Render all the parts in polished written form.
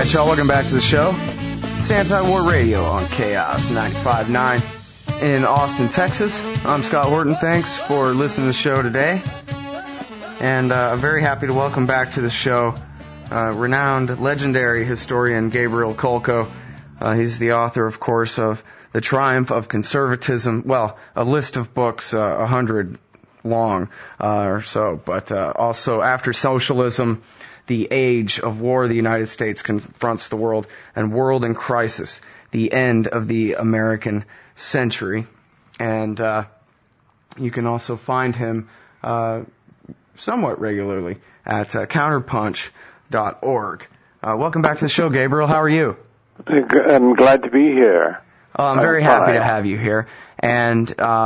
right, y'all. Welcome back to the show. It's Anti-War Radio on Chaos 95.9 in Austin, Texas. I'm Scott Horton. Thanks for listening to the show today. And I'm very happy to welcome back to the show renowned, legendary historian Gabriel Kolko. He's the author, of course, of The Triumph of Conservatism. Well, a list of books, 100 long or so, but also After Socialism, The Age of War, the United States Confronts the World, and World in Crisis, The End of the American Century. And you can also find him somewhat regularly at counterpunch.org. Welcome back to the show, Gabriel. How are you? I'm glad to be here. I'm very happy to have you here. And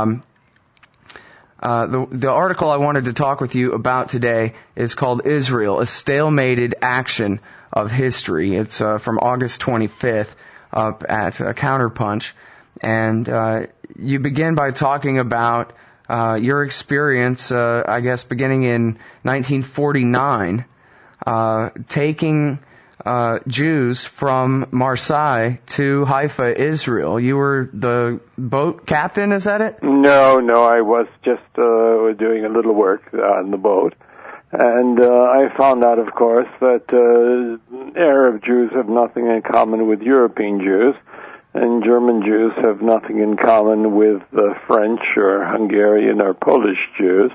the article I wanted to talk with you about today is called Israel, a Stalemated Action of History. It's from August 25th up at Counterpunch. And you begin by talking about your experience, I guess, beginning in 1949, taking Jews from Marseille to Haifa, Israel. You were the boat captain, is that it? No, I was just doing a little work on the boat. And I found out, of course, that Arab Jews have nothing in common with European Jews, and German Jews have nothing in common with French or Hungarian or Polish Jews.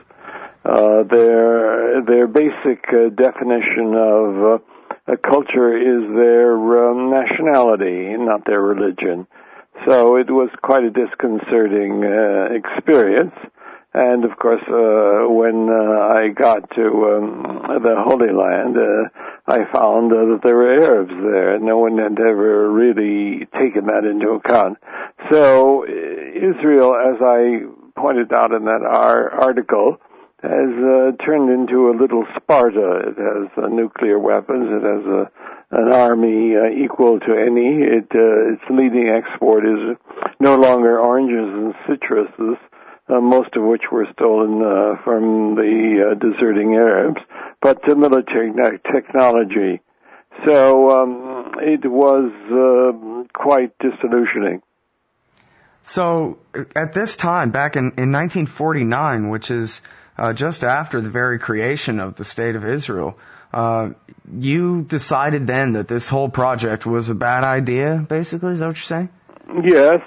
Their basic definition of a culture is their nationality, not their religion. So it was quite a disconcerting experience. And of course, when I got to the Holy Land, I found that there were Arabs there. No one had ever really taken that into account. So Israel, as I pointed out in that article, has turned into a little Sparta. It has nuclear weapons. It has an army equal to any. Its leading export is no longer oranges and citruses, most of which were stolen from the deserting Arabs, but military technology. So it was quite disillusioning. So at this time, back in 1949, which is just after the very creation of the State of Israel, you decided then that this whole project was a bad idea, basically? Is that what you're saying? Yes.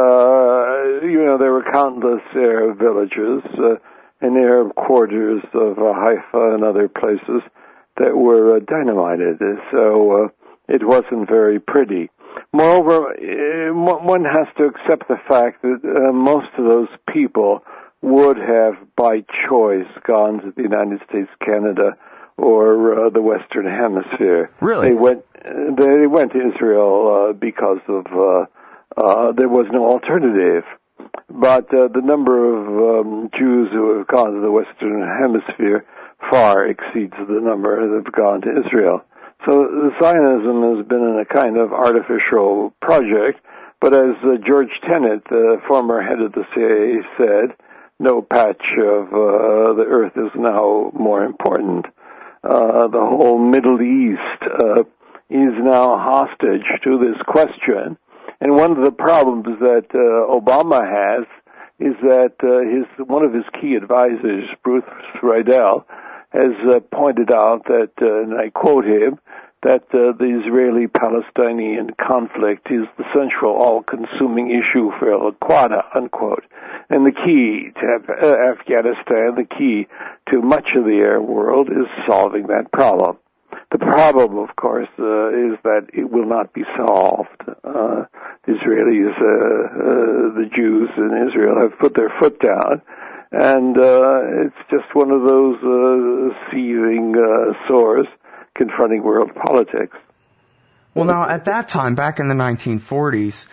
There were countless Arab villages and Arab quarters of Haifa and other places that were dynamited, so it wasn't very pretty. Moreover, one has to accept the fact that most of those people would have, by choice, gone to the United States, Canada, or the Western Hemisphere. Really? They went to Israel because of there was no alternative. But the number of Jews who have gone to the Western Hemisphere far exceeds the number that have gone to Israel. So Zionism has been a kind of artificial project, but as George Tenet, the former head of the CIA, said, no patch of the earth is now more important. The whole Middle East is now hostage to this question. And one of the problems that Obama has is that one of his key advisors, Bruce Riedel, has pointed out that, and I quote him, that the Israeli-Palestinian conflict is the central, all-consuming issue for al-Qaeda, unquote. And the key to Afghanistan, the key to much of the Arab world, is solving that problem. The problem, of course, is that it will not be solved. The Israelis, the Jews in Israel have put their foot down, and it's just one of those seething sores confronting world politics. Well, now, at that time, back in the 1940s,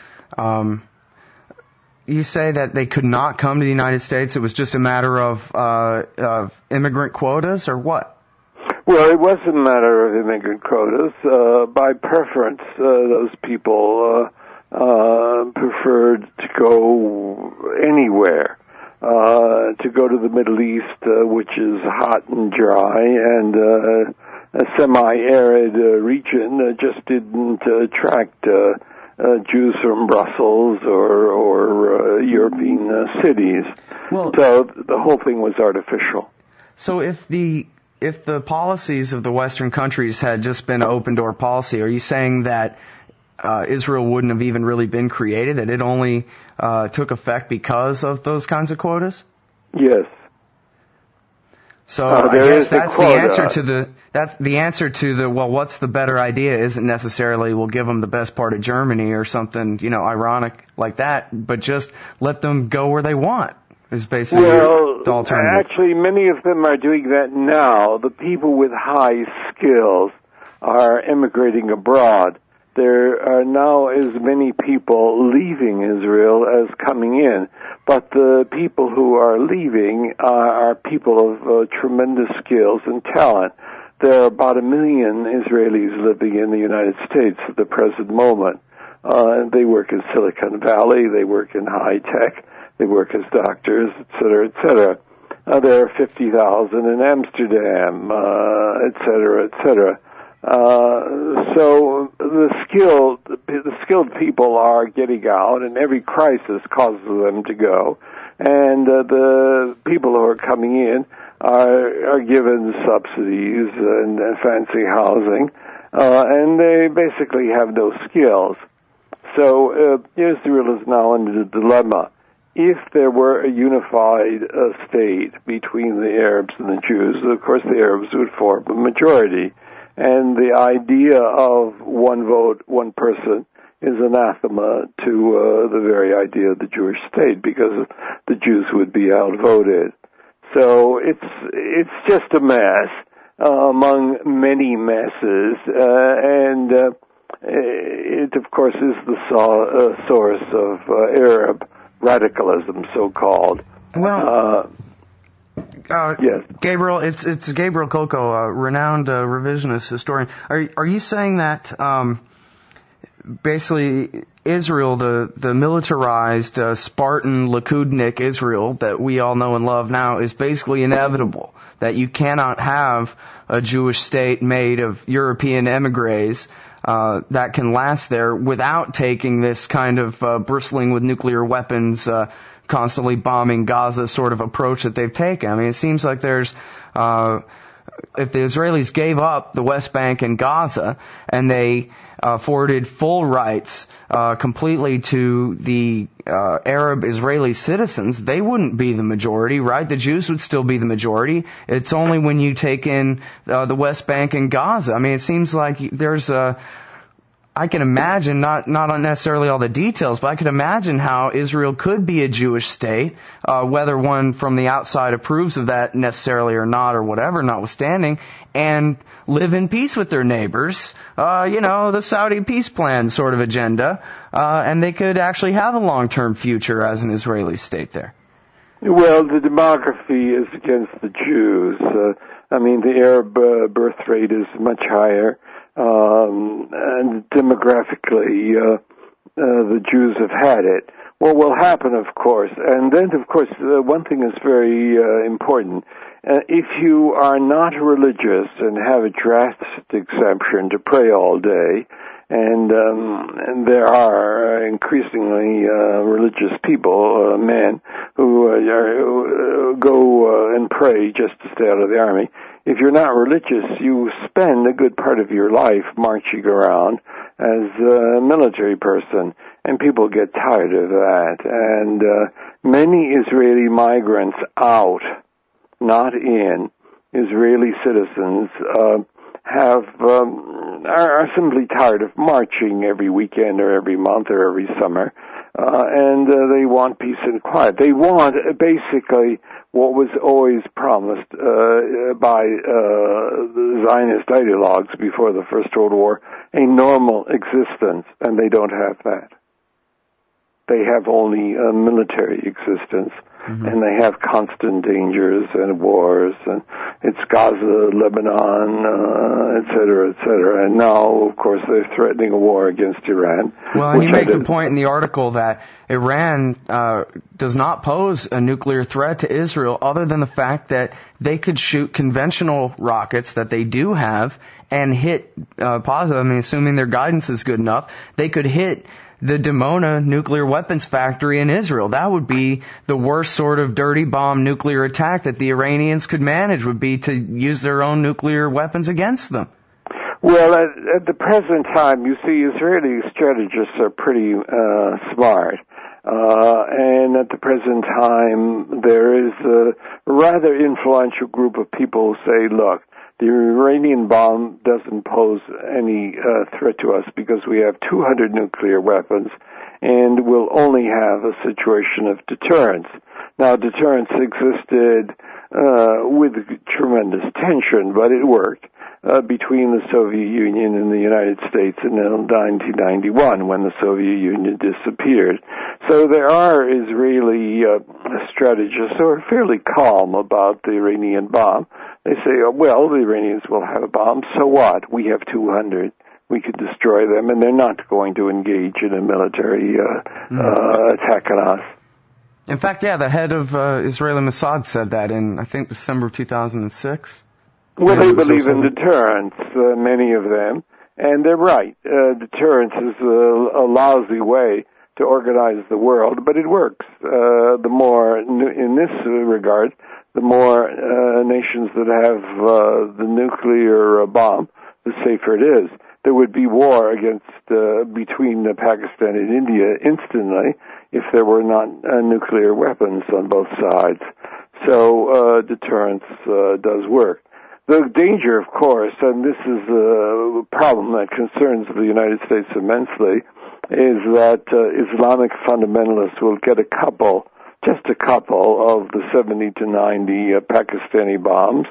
you say that they could not come to the United States. It was just a matter of immigrant quotas, or what? Well, it wasn't a matter of immigrant quotas. By preference, those people preferred to go anywhere, to go to the Middle East, which is hot and dry, and semi-arid region just didn't attract Jews from Brussels or European cities. Well, so the whole thing was artificial. So if the policies of the Western countries had just been open door policy, are you saying that Israel wouldn't have even really been created, that it only took effect because of those kinds of quotas? Yes. So I guess that's the answer to the well, what's the better idea isn't necessarily we'll give them the best part of Germany or something, ironic like that, but just let them go where they want is basically the alternative. Actually, many of them are doing that now. The people with high skills are emigrating abroad. There are now as many people leaving Israel as coming in, but the people who are leaving are people of tremendous skills and talent. There are about 1 million Israelis living in the United States at the present moment. They work in Silicon Valley, they work in high tech, they work as doctors, et cetera, et cetera. There are 50,000 in Amsterdam, et cetera, et cetera. So the skilled people are getting out, and every crisis causes them to go. And the people who are coming in are given subsidies and fancy housing, and they basically have no skills. So Israel is now in a dilemma. If there were a unified state between the Arabs and the Jews, of course the Arabs would form a majority. And the idea of one vote, one person is anathema to the very idea of the Jewish state, because the Jews would be outvoted. So it's just a mess among many messes, and it of course is the source of Arab radicalism, so-called. Well. Yes. Gabriel, it's Gabriel Coco, a renowned revisionist historian. Are you saying that basically Israel, the militarized Spartan Likudnik Israel that we all know and love now, is basically inevitable? That you cannot have a Jewish state made of European emigres that can last there without taking this kind of bristling with nuclear weapons, constantly bombing Gaza sort of approach that they've taken. I mean, it seems like there's, if the Israelis gave up the West Bank and Gaza and they forwarded full rights completely to the Arab Israeli citizens, they wouldn't be the majority, right? The Jews would still be the majority. It's only when you take in the West Bank and Gaza. I mean, it seems like there's I can imagine, not necessarily all the details, but I could imagine how Israel could be a Jewish state, whether one from the outside approves of that necessarily or not, or whatever, notwithstanding, and live in peace with their neighbors, the Saudi peace plan sort of agenda, and they could actually have a long-term future as an Israeli state there. Well, the demography is against the Jews. The Arab birth rate is much higher. And demographically, the Jews have had it. What will happen, of course, and then, of course, one thing is very important. If you are not religious and have a drastic exemption to pray all day, and there are increasingly religious people, men, who go and pray just to stay out of the army. If you're not religious, you spend a good part of your life marching around as a military person, and people get tired of that. And many Israeli migrants out, not in, Israeli citizens are simply tired of marching every weekend or every month or every summer, and they want peace and quiet. They want basically what was always promised by the Zionist ideologues before the First World War, a normal existence, and they don't have that. they have only a military existence. Mm-hmm. And they have constant dangers and wars, and it's Gaza, Lebanon, et cetera, and now, of course, they're threatening a war against Iran. Well, and you make the point in the article that Iran does not pose a nuclear threat to Israel other than the fact that they could shoot conventional rockets that they do have and hit positive, I mean, assuming their guidance is good enough, they could hit the Dimona nuclear weapons factory in Israel. That would be the worst sort of dirty bomb nuclear attack that the Iranians could manage, would be to use their own nuclear weapons against them. Well, at the present time, you see, Israeli strategists are pretty smart. And at the present time, there is a rather influential group of people who say, look, the Iranian bomb doesn't pose any threat to us because we have 200 nuclear weapons and we'll only have a situation of deterrence. Now, deterrence existed with tremendous tension, but it worked between the Soviet Union and the United States in 1991 when the Soviet Union disappeared. So there are Israeli strategists who are fairly calm about the Iranian bomb. They say, well, the Iranians will have a bomb, so what? We have 200. We could destroy them, and they're not going to engage in a military attack on us. In fact, yeah, the head of Israeli Mossad said that in, I think, December of 2006. Well, they believe in deterrence, many of them, and they're right. Deterrence is a lousy way to organize the world, but it works. The more, in this regard, the more nations that have the nuclear bomb, the safer it is. There would be war between Pakistan and India instantly if there were not nuclear weapons on both sides. So deterrence does work. The danger, of course, and this is a problem that concerns the United States immensely, is that Islamic fundamentalists will get just a couple of the 70 to 90 Pakistani bombs,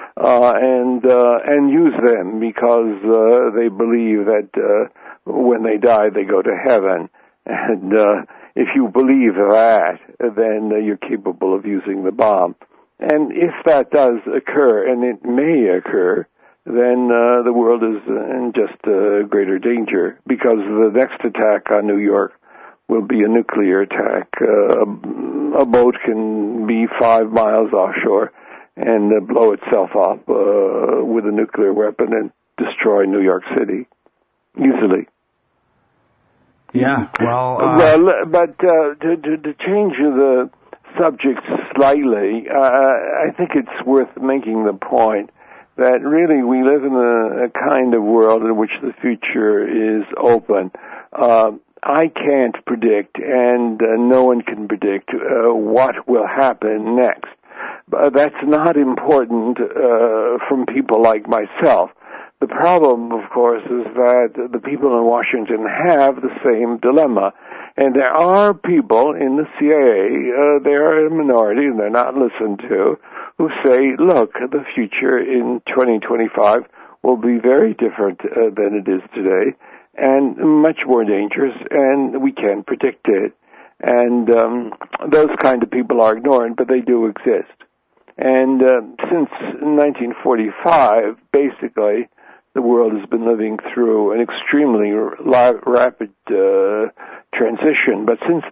and use them because they believe that when they die they go to heaven. And if you believe that, then you're capable of using the bomb. And if that does occur, and it may occur, then the world is in just greater danger, because the next attack on New York will be a nuclear attack. A boat can be 5 miles offshore and blow itself up with a nuclear weapon and destroy New York City easily. Yeah, well, but to change the subject slightly, I think it's worth making the point that really we live in a kind of world in which the future is open. I can't predict, and no one can predict what will happen next. But that's not important from people like myself. The problem, of course, is that the people in Washington have the same dilemma. And there are people in the CIA, they are a minority and they're not listened to, who say, look, the future in 2025 will be very different than it is today, and much more dangerous, and we can't predict it. And those kind of people are ignored, but they do exist. And since 1945, basically, the world has been living through an extremely rapid transition. But since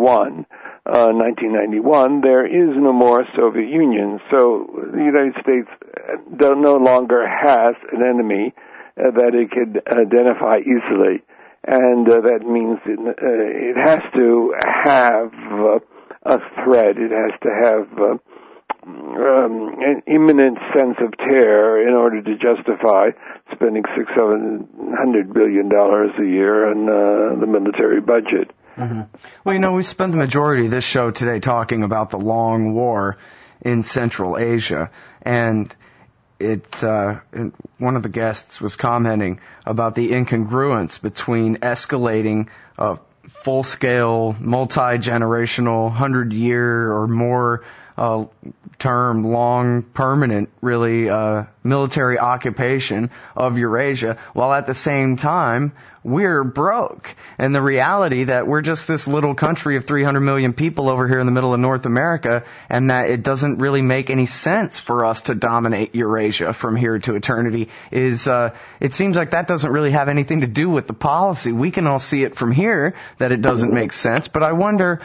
1991, there is no more Soviet Union. So the United States no longer has an enemy that it could identify easily. And that means it has to have a threat. It has to have an imminent sense of terror in order to justify spending $600-700 billion a year on the military budget. Mm-hmm. Well, we spent the majority of this show today talking about the long war in Central Asia, and one of the guests was commenting about the incongruence between escalating full-scale, multi-generational, 100-year or more term, long, permanent, really, military occupation of Eurasia, while at the same time, we're broke. And the reality that we're just this little country of 300 million people over here in the middle of North America, and that it doesn't really make any sense for us to dominate Eurasia from here to eternity is, it seems like that doesn't really have anything to do with the policy. We can all see it from here that it doesn't make sense, but I wonder,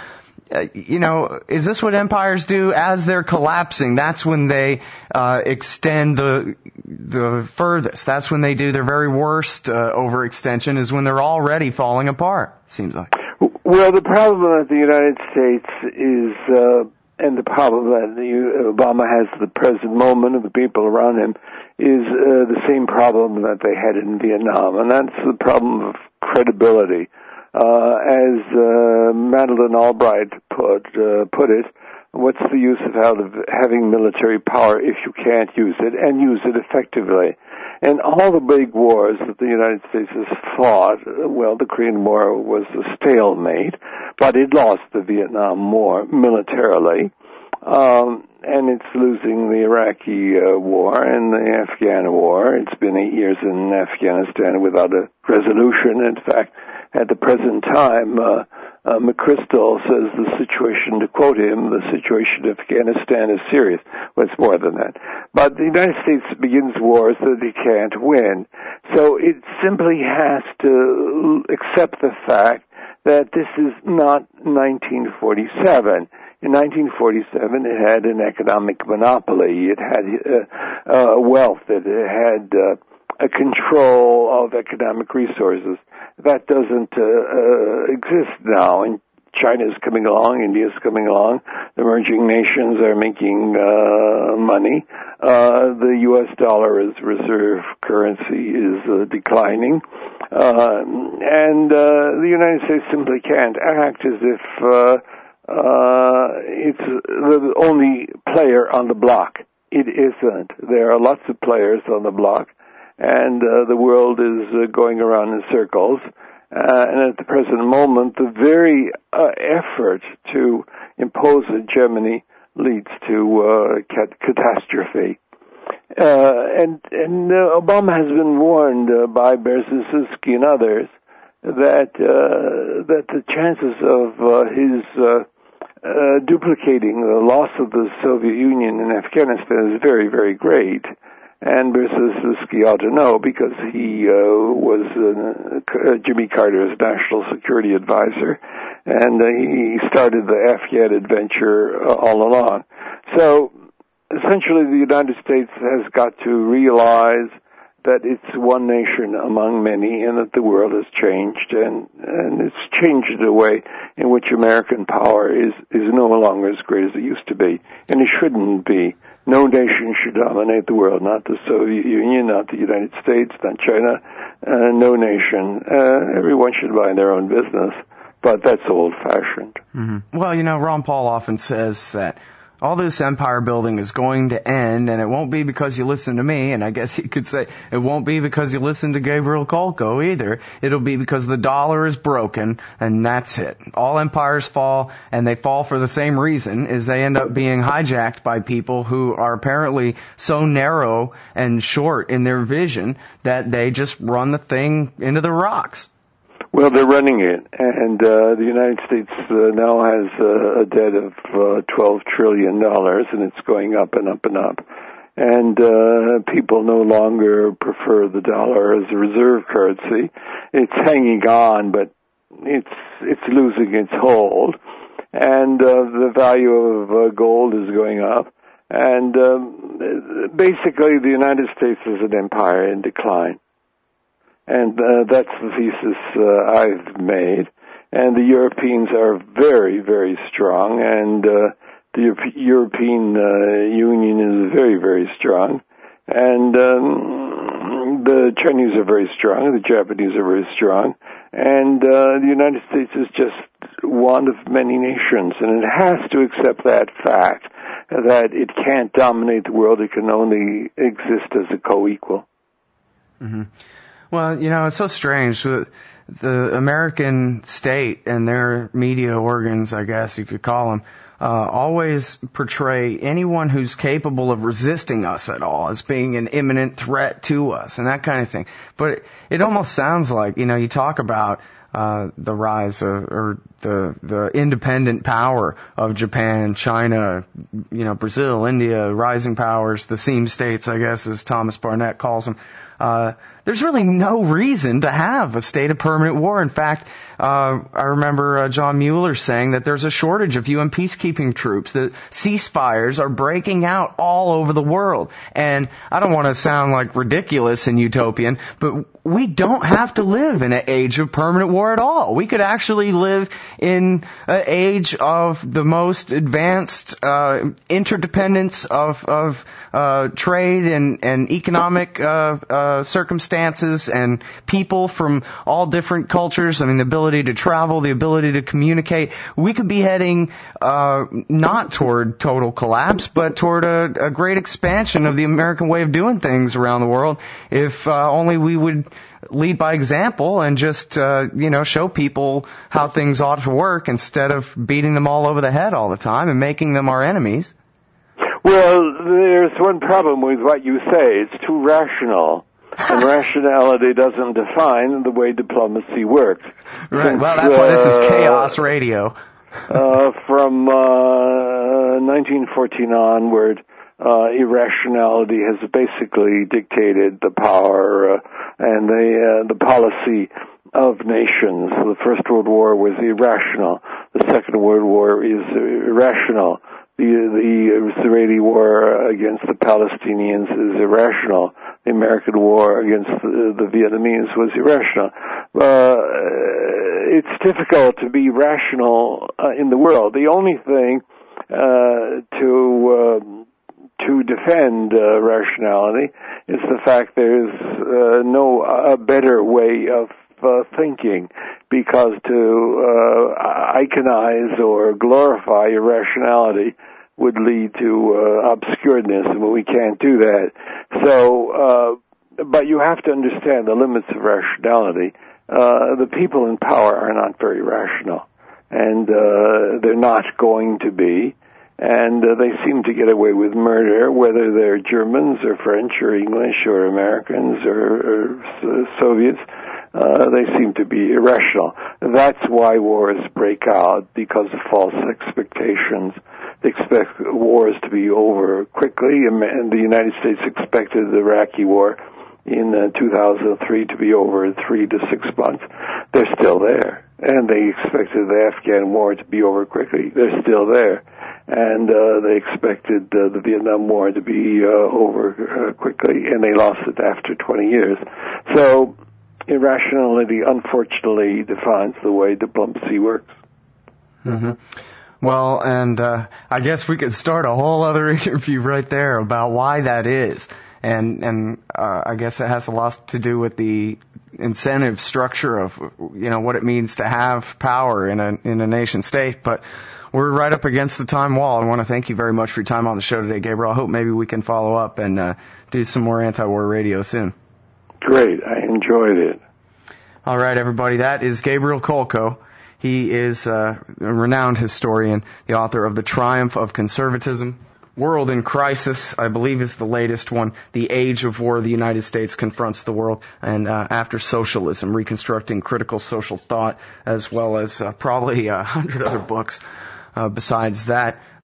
is this what empires do as they're collapsing? That's when they extend the furthest. That's when they do their very worst overextension, is when they're already falling apart, seems like. Well, the problem at the United States is, and the problem that Obama has at the present moment, and the people around him, is the same problem that they had in Vietnam, and that's the problem of credibility. As Madeleine Albright put it, what's the use of having military power if you can't use it, and use it effectively? And all the big wars that the United States has fought, well, the Korean War was a stalemate, but it lost the Vietnam War militarily, and it's losing the Iraqi war and the Afghan war. It's been 8 years in Afghanistan without a resolution. In fact, at the present time, McChrystal says the situation, to quote him, the situation in Afghanistan is serious. Well, it's more than that. But the United States begins wars that it can't win. So it simply has to accept the fact that this is not 1947. In 1947, it had an economic monopoly. It had wealth. It had a control of economic resources. That doesn't exist now. And China is coming along, India is coming along, the emerging nations are making money. The U.S. dollar as reserve currency is declining. And the United States simply can't act as if it's the only player on the block. It isn't. There are lots of players on the block, and the world is going around in circles. And at the present moment, the very effort to impose hegemony leads to catastrophe. And Obama has been warned by Berzinski and others that the chances of his duplicating the loss of the Soviet Union in Afghanistan is very, very great. And Berzinski ought to know, because he was Jimmy Carter's national security advisor, and he started the Afghan adventure all along. So essentially the United States has got to realize that it's one nation among many, and that the world has changed, and it's changed in a way in which American power is no longer as great as it used to be, and it shouldn't be. No nation should dominate the world, not the Soviet Union, not the United States, not China, no nation. Everyone should mind their own business, but that's old-fashioned. Mm-hmm. Well, Ron Paul often says that all this empire building is going to end, and it won't be because you listen to me, and I guess he could say it won't be because you listen to Gabriel Kolko either. It'll be because the dollar is broken, and that's it. All empires fall, and they fall for the same reason, is they end up being hijacked by people who are apparently so narrow and short in their vision that they just run the thing into the rocks. Well, they're running it, and the United States now has a debt of $12 trillion, and it's going up and up and up. And people no longer prefer the dollar as a reserve currency. It's hanging on, but it's losing its hold. And the value of gold is going up. And basically, the United States is an empire in decline. And that's the thesis I've made. And the Europeans are very, very strong, and the European Union is very, very strong. And the Chinese are very strong, the Japanese are very strong, and the United States is just one of many nations, and it has to accept that fact that it can't dominate the world, it can only exist as a co-equal. Mm-hmm. Well, it's so strange. The American state and their media organs, I guess you could call them, always portray anyone who's capable of resisting us at all as being an imminent threat to us and that kind of thing. But it almost sounds like, you talk about the rise or the independent power of Japan, China, Brazil, India, rising powers, the seam states, I guess, as Thomas Barnett calls them. There's really no reason to have a state of permanent war. In fact, I remember John Mueller saying that there's a shortage of UN peacekeeping troops, that ceasefires are breaking out all over the world. And I don't want to sound like ridiculous and utopian, but we don't have to live in an age of permanent war at all. We could actually live in an age of the most advanced interdependence of trade and economic circumstances and people from all different cultures. I mean, the ability to travel, the ability to communicate. We could be heading not toward total collapse, but toward a great expansion of the American way of doing things around the world if only we would lead by example and just, show people how things ought to work instead of beating them all over the head all the time and making them our enemies. Well, there's one problem with what you say. It's too rational. And rationality doesn't define the way diplomacy works. Right. Well, that's why this is Chaos Radio. From 1914 onward, irrationality has basically dictated the power and the policy of nations. The First World War was irrational. The Second World War is irrational. The Israeli war against the Palestinians is irrational. The American war against the Vietnamese was irrational. It's difficult to be rational in the world. The only thing to defend rationality is the fact there's no better way of thinking, because to iconize or glorify irrationality would lead to obscureness, and we can't do that. So, but you have to understand the limits of rationality. The people in power are not very rational, and they're not going to be. And they seem to get away with murder, whether they're Germans or French or English or Americans or Soviets. They seem to be irrational. That's why wars break out, because of false expectations. They expect wars to be over quickly, and the United States expected the Iraqi war in 2003 to be over in 3 to 6 months. They're still there. And they expected the Afghan war to be over quickly. They're still there. And they expected the Vietnam War to be over quickly, and they lost it after 20 years. So irrationality, unfortunately, defines the way diplomacy works. Mm-hmm. Well, and I guess we could start a whole other interview right there about why that is. And I guess it has a lot to do with the incentive structure of, what it means to have power in a nation state. But we're right up against the time wall. I want to thank you very much for your time on the show today, Gabriel. I hope maybe we can follow up and do some more anti-war radio soon. Great. I enjoyed it. All right, everybody. That is Gabriel Kolko. He is a renowned historian, the author of The Triumph of Conservatism, World in Crisis, I believe is the latest one, The Age of War, the United States Confronts the World, and After Socialism, Reconstructing Critical Social Thought, as well as probably 100 other books besides that.